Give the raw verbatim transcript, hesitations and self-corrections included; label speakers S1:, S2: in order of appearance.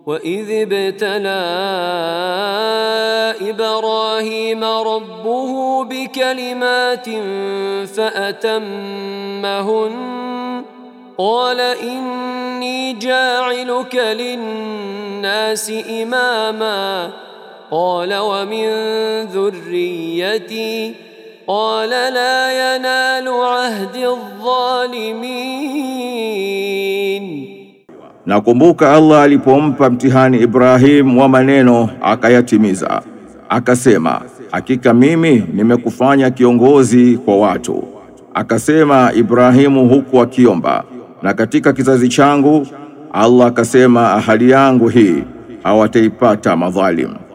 S1: وإذ ابتلى إبراهيم ربه بكلمات فأتمهن قال إني جاعلك للناس إماما قال ومن ذريتي قال لا ينال عهد الظالمين.
S2: Nakumbuka Allah alipompa mtihani Ibrahim wa maneno akayatimiza. Akasema, hakika mimi nimekufanya kiongozi kwa watu. Akasema Ibrahimu huku akiomba, na katika kizazi changu Allah akasema ahadi yangu hii hawataipata madhalim.